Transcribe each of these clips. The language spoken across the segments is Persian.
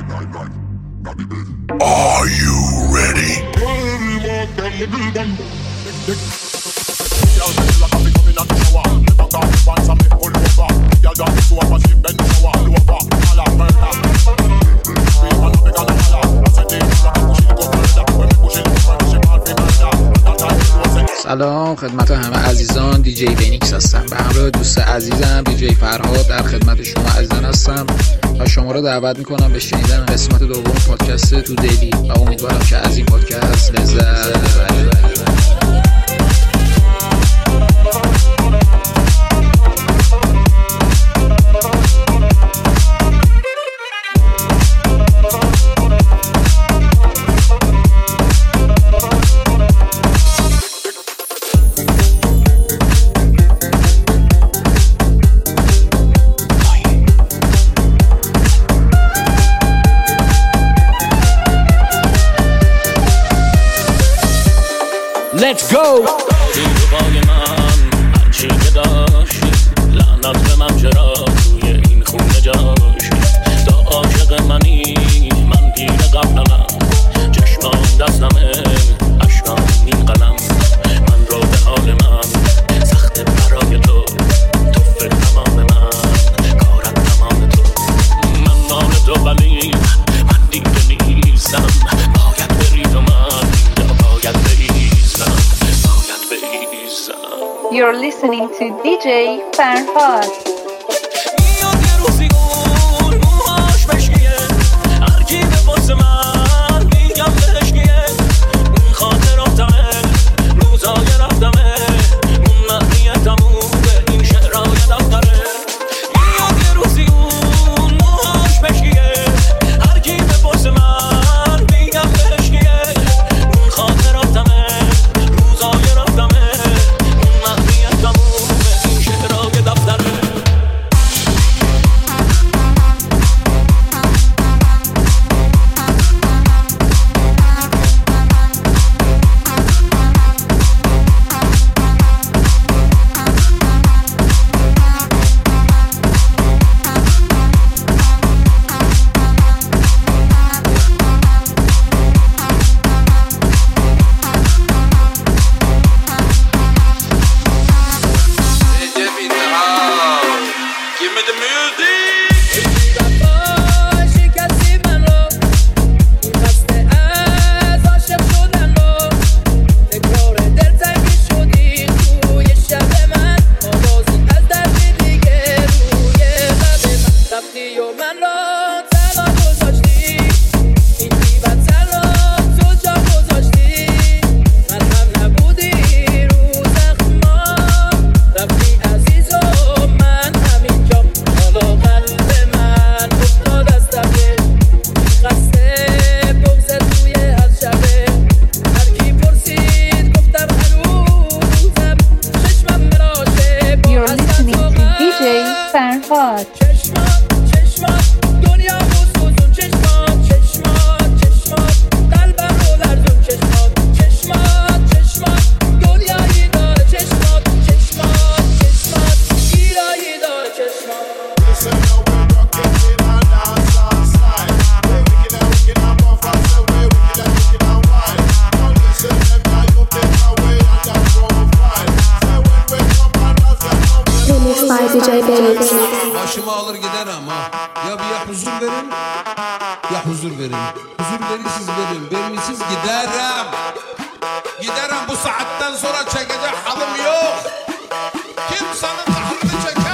Are you ready? سلام خدمت همه عزیزان، دیجی بینیکس هستم. به همراه دوست عزیزم دیجی فرهاد در خدمت شما عزیزان هستم و شما را دعوت میکنم به شنیدن قسمت دوم پادکست تو دیلی و امیدوارم که از این پادکست لذت ببرید. Let's go! این پای من هرچی که داشتی لعنت به من چرا توی این خونه جاشتی تا عاشق منی من پیر قبلم چشمام دستمه اشکام این قلم من رو به حال من سخت برای تو فکر تمام من کارت تمام تو من مال تو ولی من دیگه نیستم باید بری تو من اینجا باید بری You're listening to DJ Farhad. Başımı alır giderim ha. Ya bir huzur verin ya huzur verin. Huzur verirsiniz verin. Vermişsiniz giderim. Giderim, bu saatten sonra çekecek halim yok. Kimsenin halini çekemem.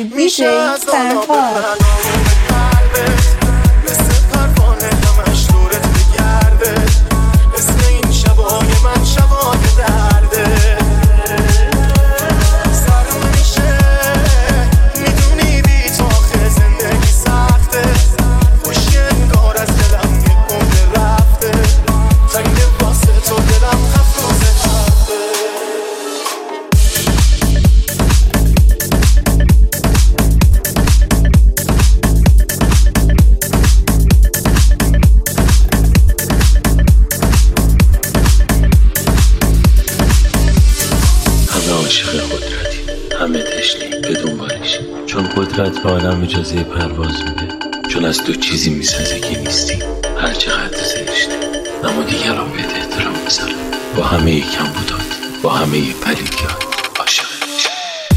DJ Farhad. قدرت به آدم اجازه پرواز میده، چون از تو چیزی میسازه که نیستی، هر چقدر زشته. اما دیگران بهت احترام میذارن، با همه کم بودات، با همه پلیدیات عاشق میشه.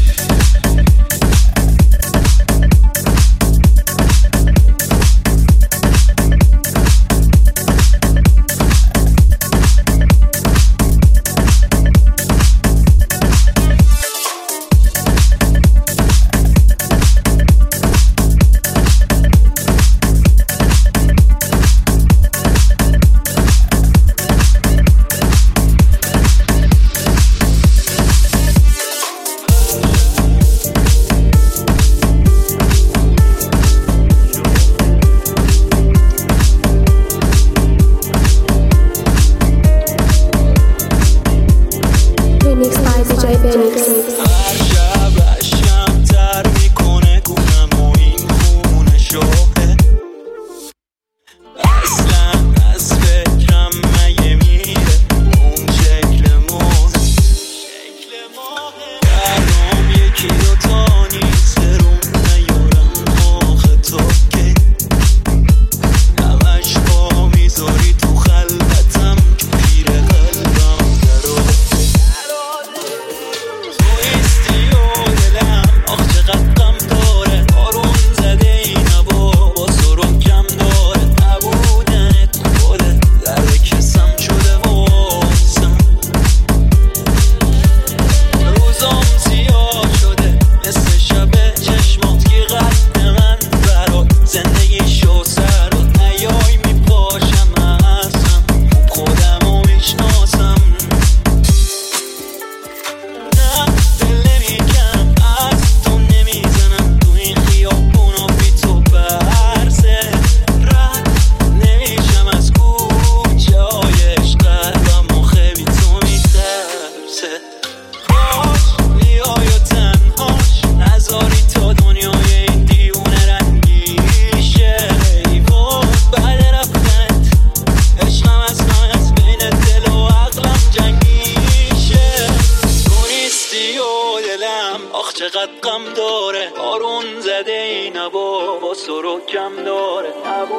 چقدر غم داره، بارون زده این هوا با سر کم داره،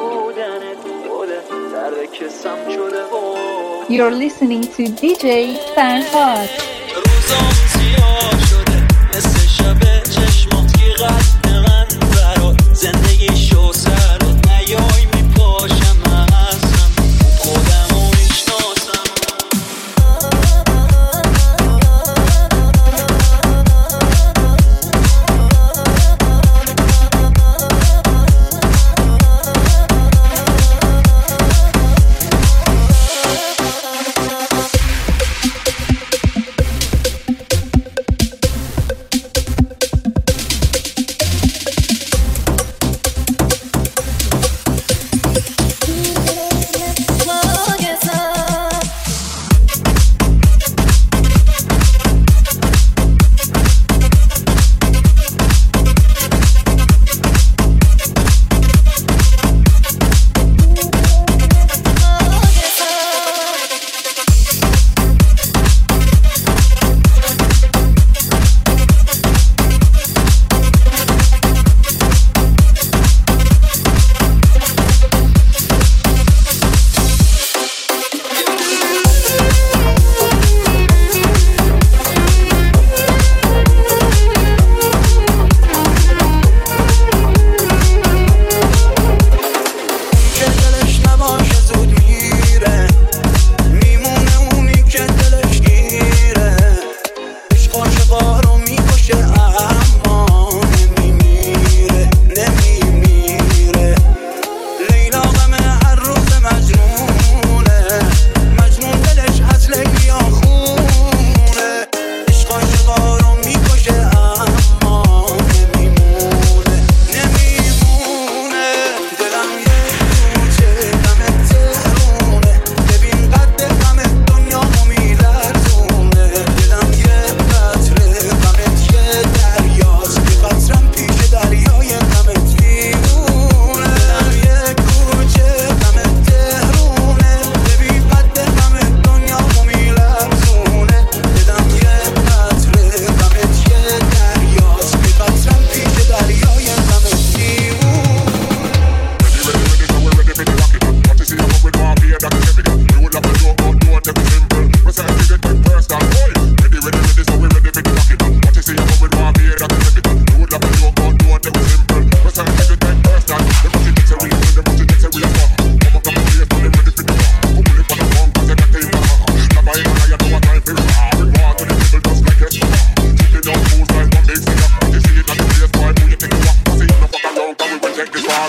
نبودنت بوده درد کسم شده و You're listening to DJ Farhad. روزام زیاد شده مثل شب چشمات که قد من برات زندگی شو سر نیای میپاشم هستم خودم رو میشناسم.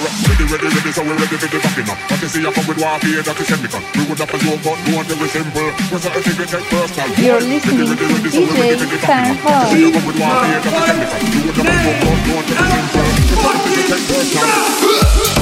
Ready, so we ready for the backing up. But you see, I come with warfare that is chemical. We would have to go, but no one tell me simple. We're certain to take personal. You're listening to DJ Fanhard. See, I come with warfare that is chemical. We would have to go, but no one tell me simple. We're certain to take personal.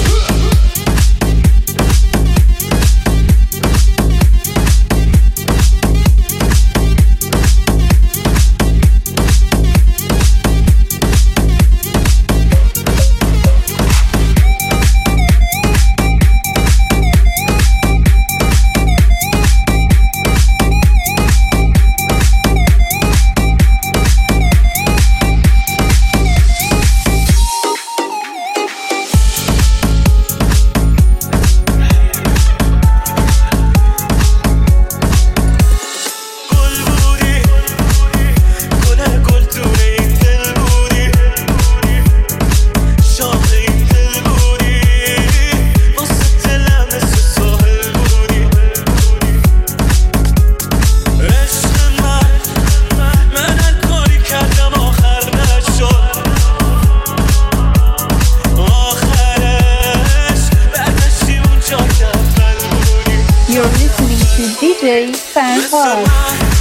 DJ Fanhard.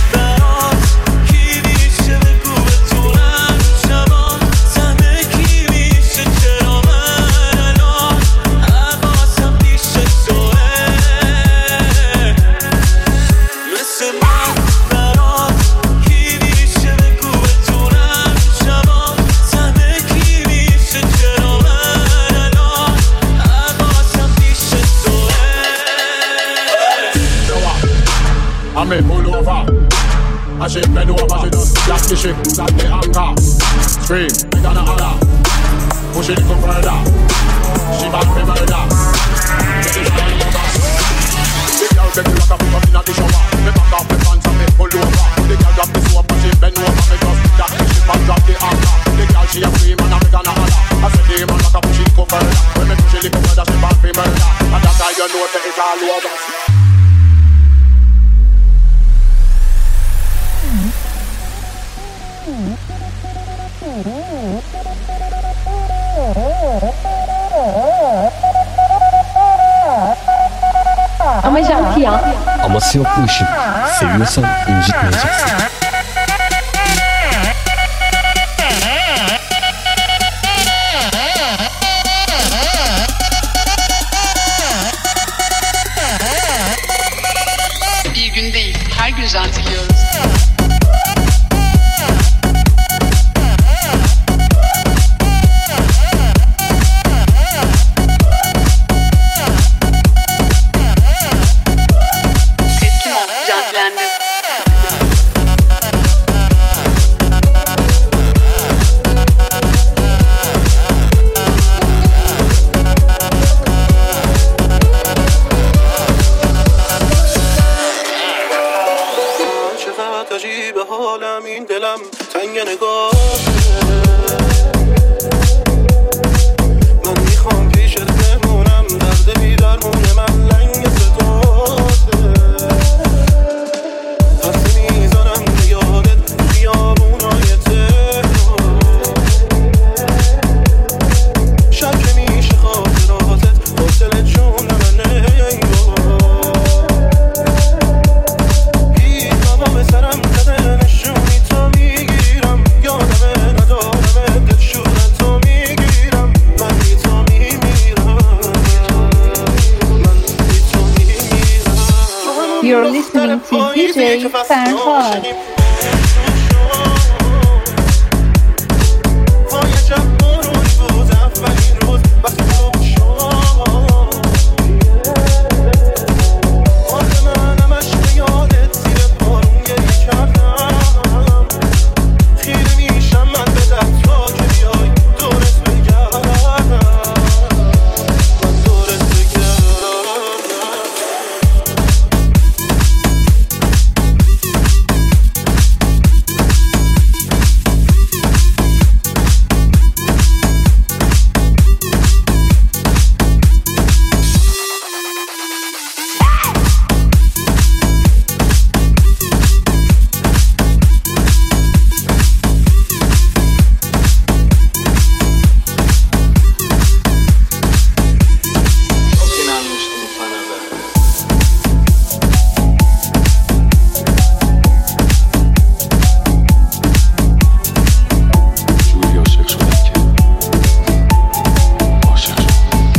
Me pull over, I shake bend over, she just got the shit, got the anchor. Scream, we gonna holler, push it even further. She back me murder. Get the shine over. The girl take the rock up in the shower. Me back off the pants and me pull over. The girl drop the soap and she bend over. Me just got the shit and drop the anchor. The girl she a scream and me gonna holler. I said the man rock up, push it even further. When me push it even further, she back me murder. And that's how you know that it's all over. Ama janti ya. Aması yok bu işin. Seviyorsan incitmeyeceksin. Bir gün değil, her gün jantiliyoruz. You're listening to DJ Fanhard.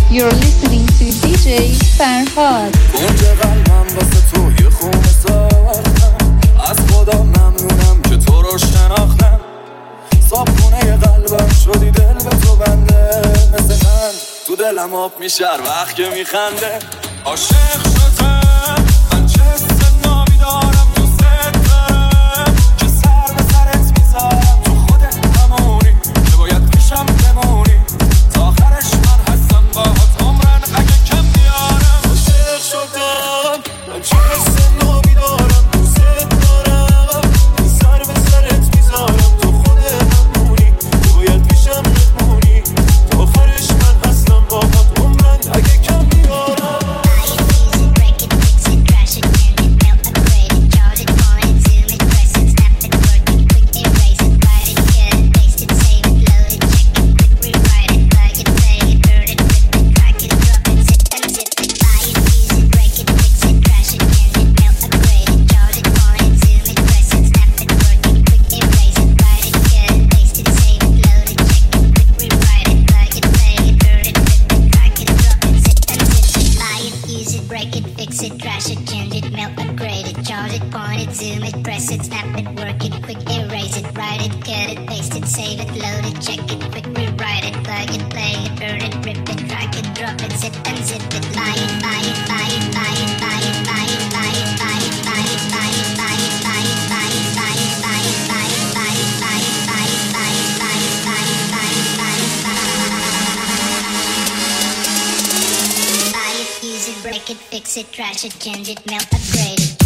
You're listening to DJ فرهاد. کنج قلبم واسه تو یه خونه ساختم، از خدا ممنونم که تو رو شناختم. صابخونه قلبم شدی دل به تو بنده، مثل قند تو دلم آب میشه هر وقت که میخنده. عاشق شدم من چه سنابی دارم، دوست دارم که سر به سرت میذارم. تو خودت همونی که باید پیشم بمونی، تا آخرش من هستم باهات عمرن اگه کم بیارم. عاشق شدم من چه سنابی دارم، دوست دارم که سر به سرت میذارم. تو خودت همونی که باید پیشم بمونی، تا آخرش من هستم باهات عمرن اگه کم بیارم. Break it, fix it, trash it, change it, melt, upgrade it.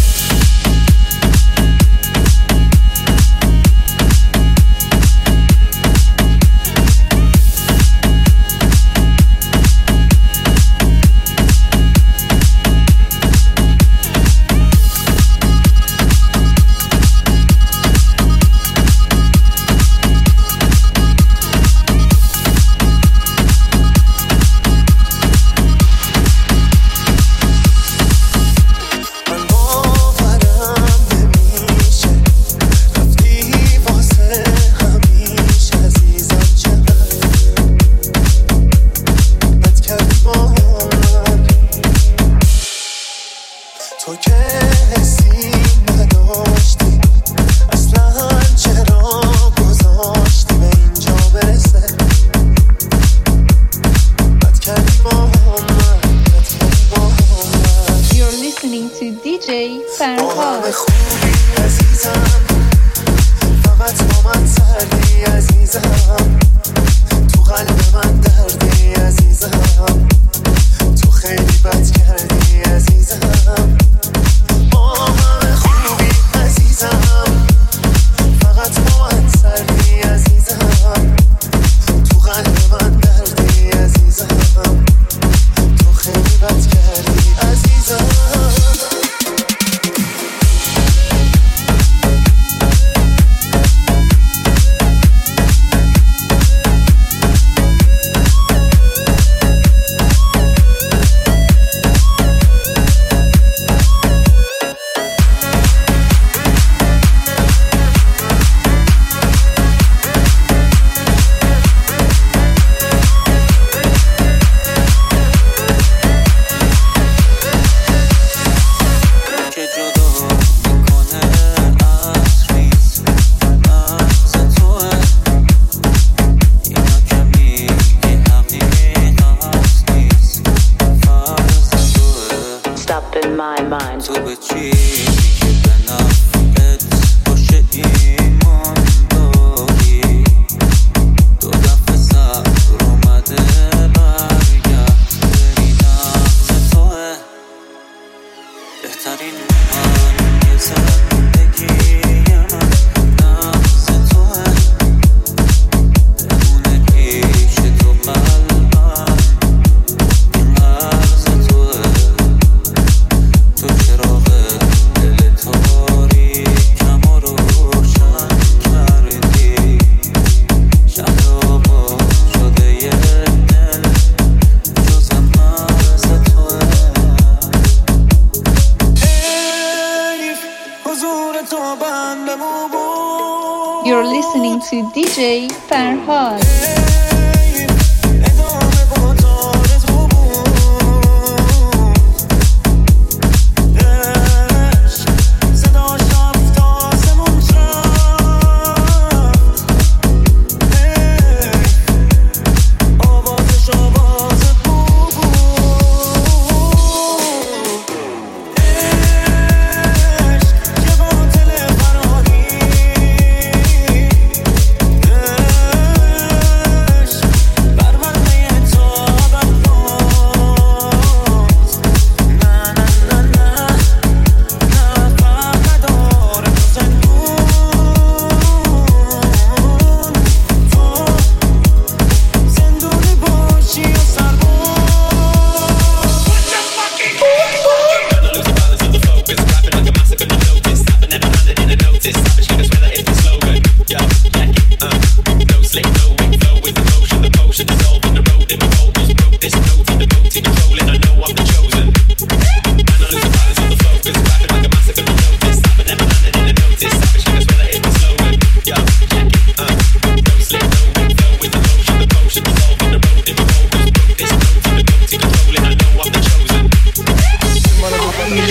You're listening to DJ فرهاد.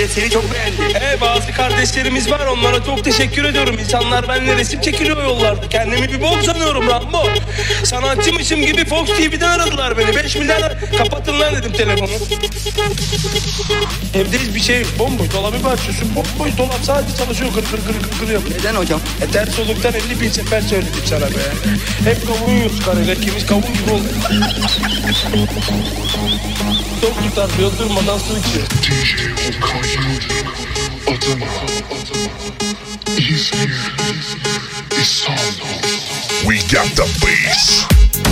Millet seni çok beğendi. Bazı kardeşlerimiz var, onlara çok teşekkür ediyorum. İnsanlar benimle resim çekiliyor yollarda. Kendimi bir bok sanıyorum Rambo. Sanatçımışım gibi Fox TV'den aradılar beni. 5 milyar kapatın lan dedim telefonu. Evde hiçbir şey bomboş. Dolabı bir açıyorsun, bomboş dolap sadece çalışıyor, kır yapıyor. Neden hocam? Ters oluktan 50 bin sefer söyledim sana be. Hep kavun yiyoruz karıyla, ikimiz kavun gibi olduk. Tok tutar, yıldırmadan su içiyor. We got the bass.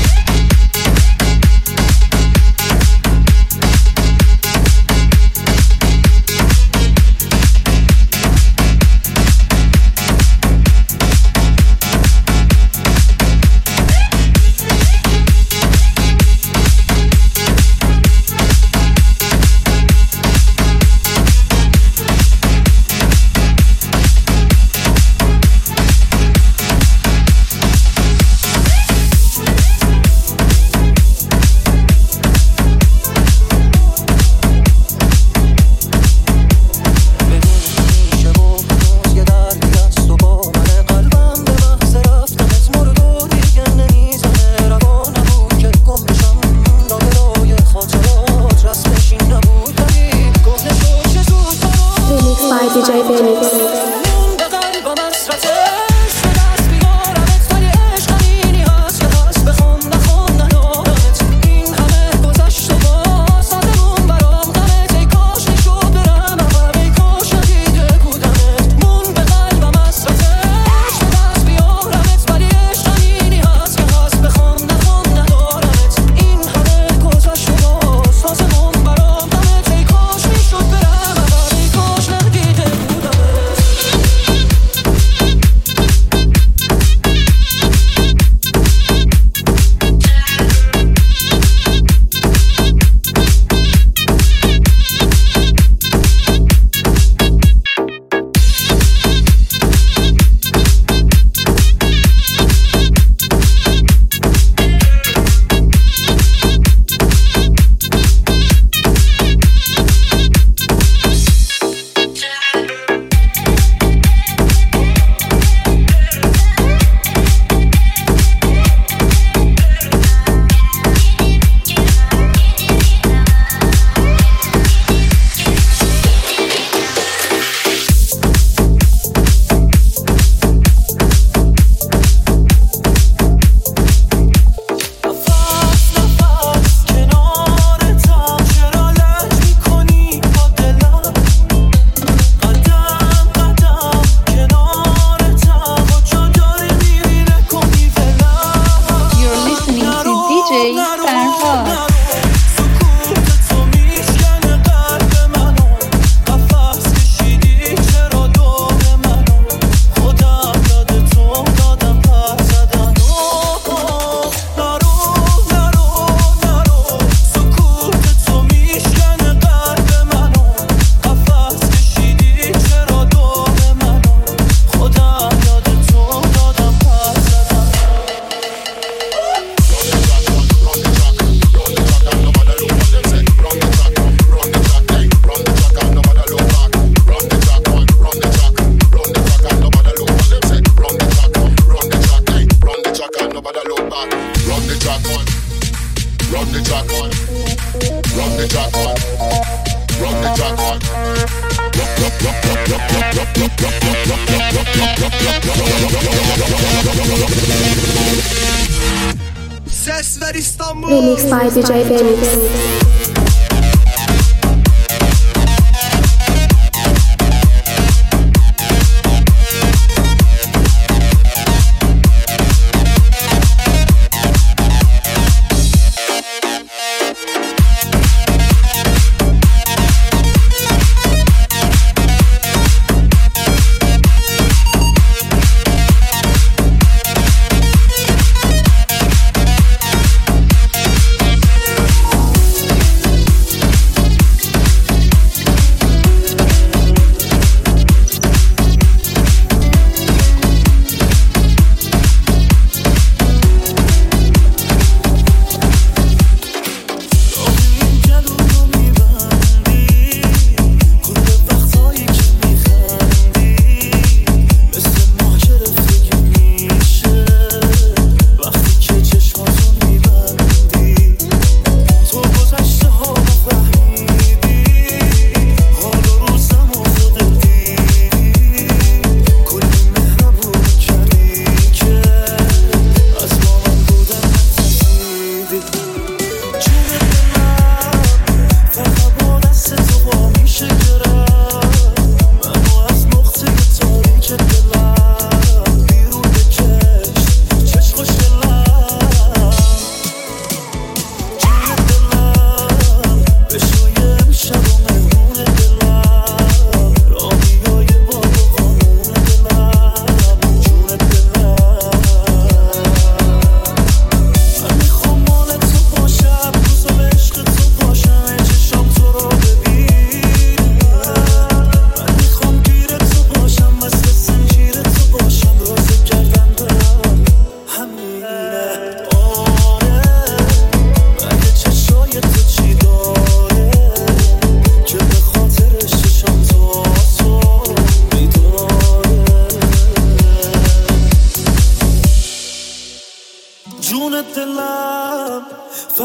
Ses ver İstanbul. Remix by DJ Benix.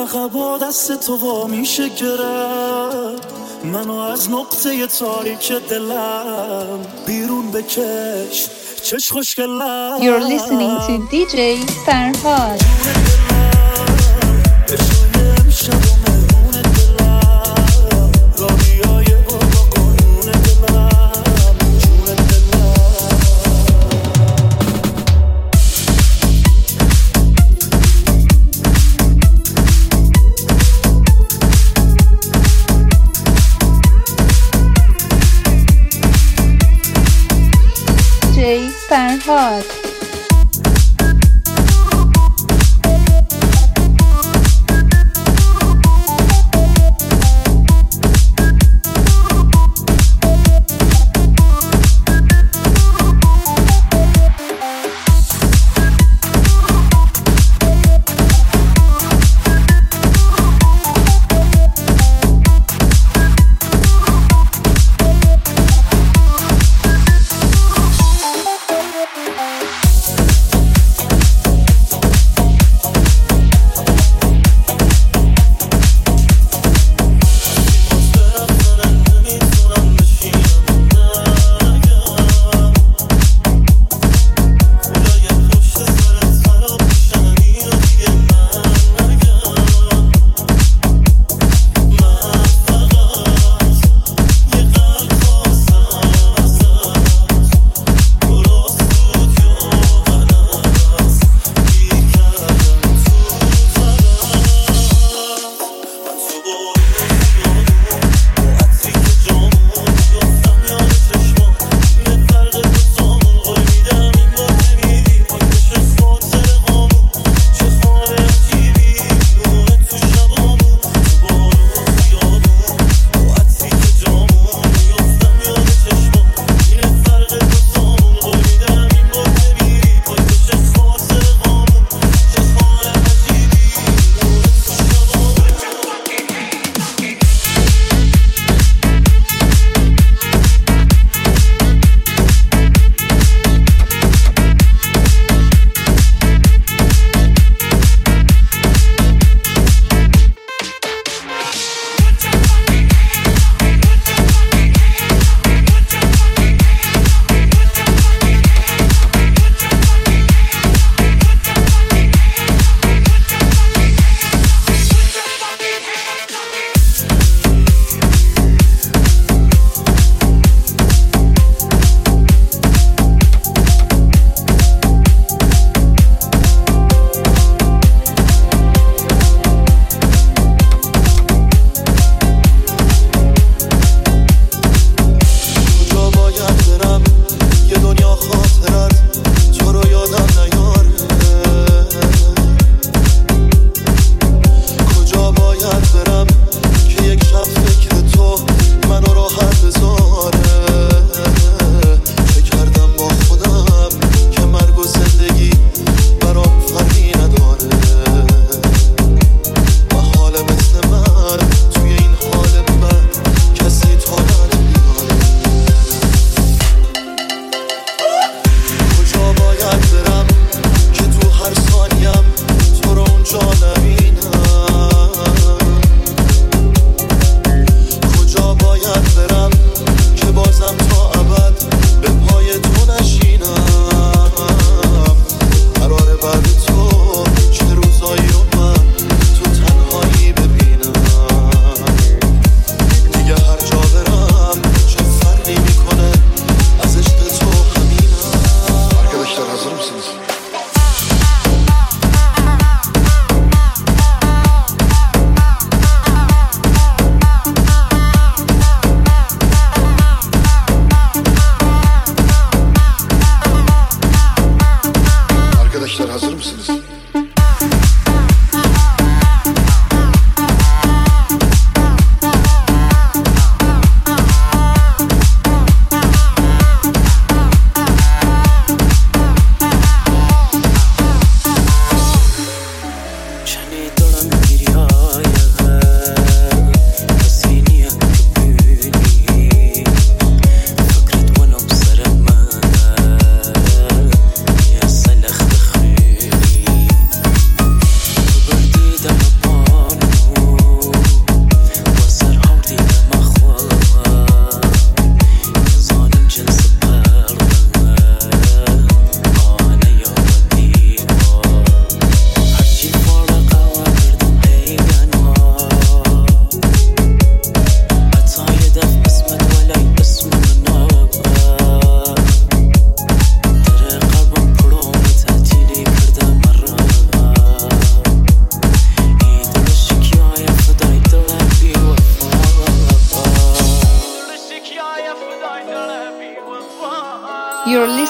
فقط با دست تو وا میشه گرفت منو از نقطه تاریک دلم بیرون بکش چش خوشگلم. You're listening to DJ فرهاد. فرهاد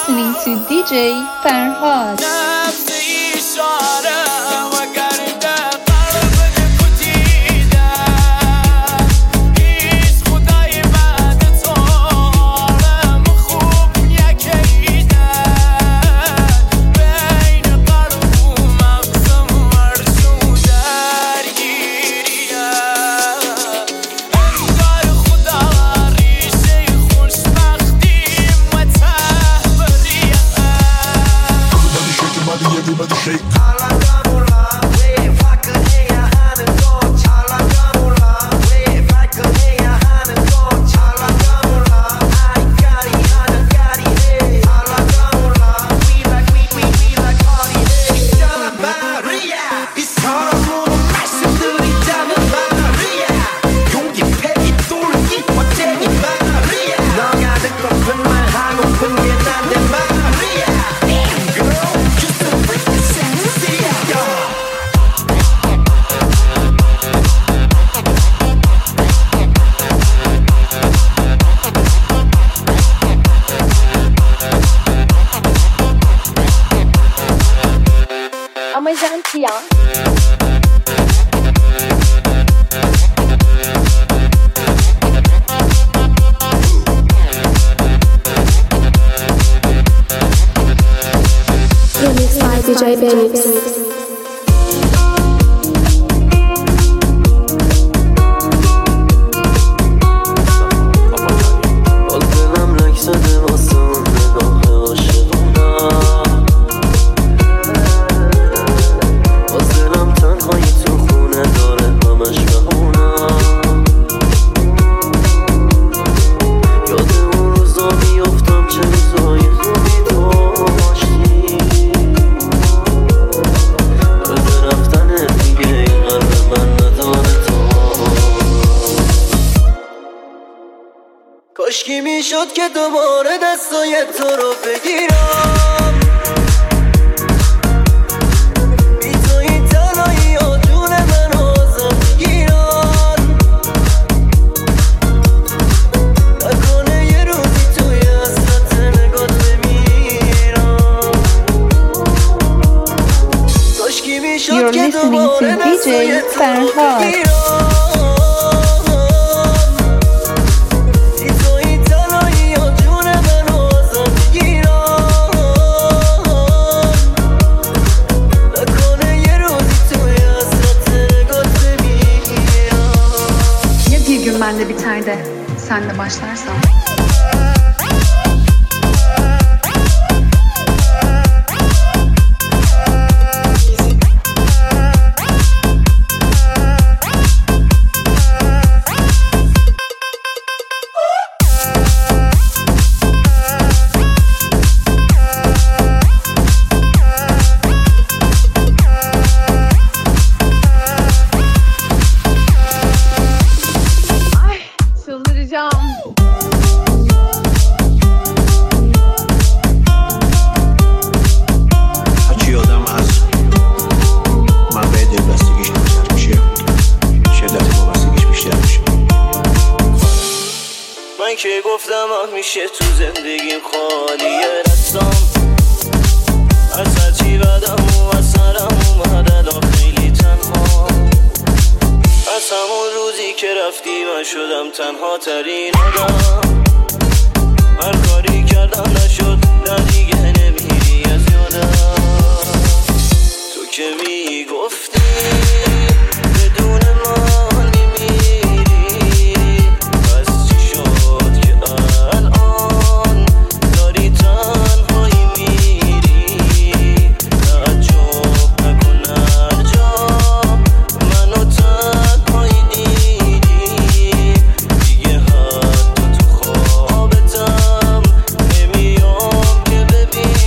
listening to DJ Farhad. Everybody shake. Ama gentil. Remix by DJ Benix. کاشکی میشد که دوباره دستای تو رو بگیرم، بی تو این تنهایی ها جون من آزم میگیرن، نکنه یه روزی توی حسرت نگات بمیرم. کاشکی میشد که دوباره دستای تو رو بگیرم، ben de biter de sen de başlarsan. من که گفتم میشه تو زندگیم خالیه دستام، از هرچی بدم و از سرم اومد الان خیلی تنها. از همون روزی که رفتی من شدم تنها ترین آدم، هر کاری کردم نشد نه دیگه نمیری از یادم. تو که میگفتی بدون من ببین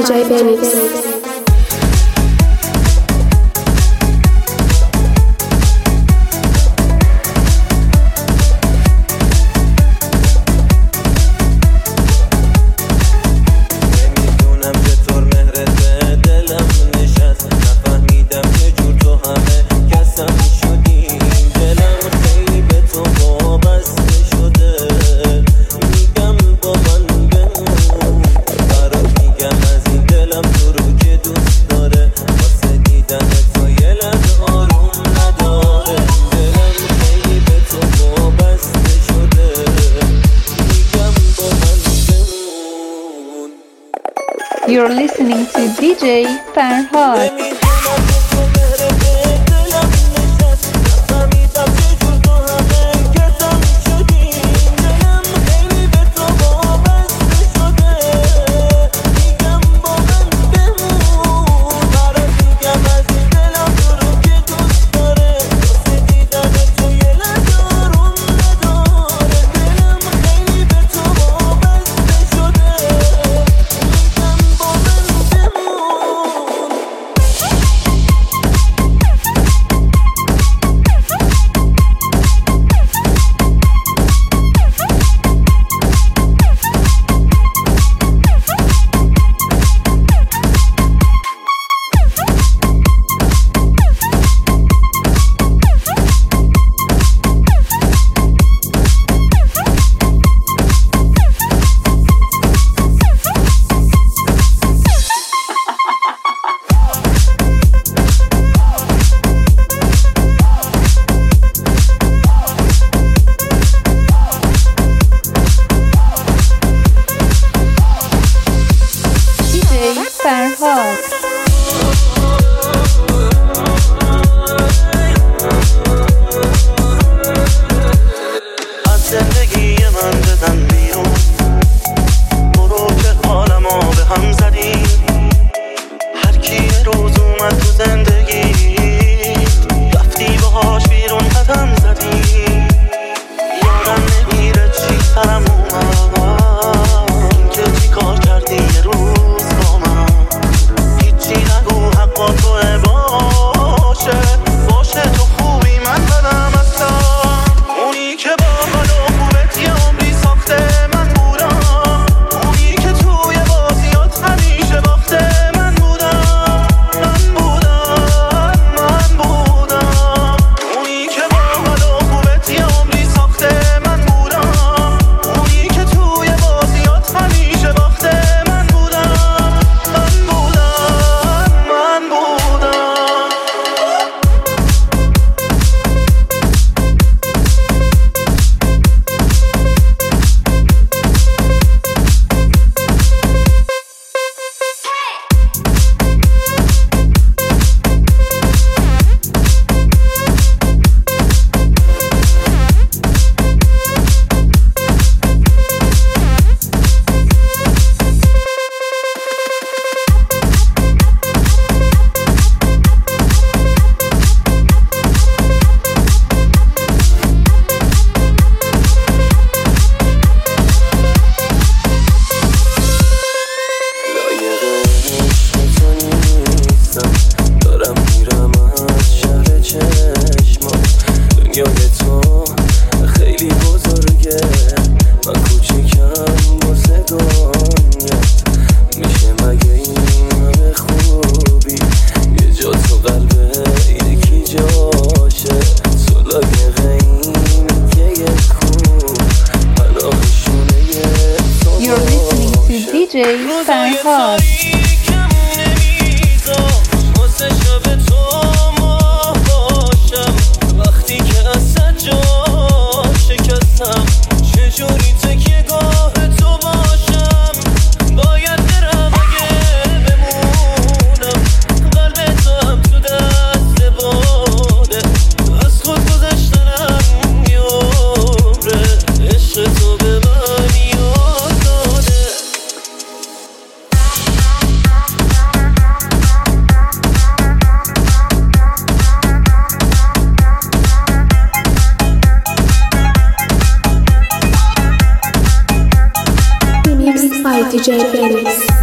DJ Benix. You're listening to DJ Farhad. DJ Farhad. DJ Benix.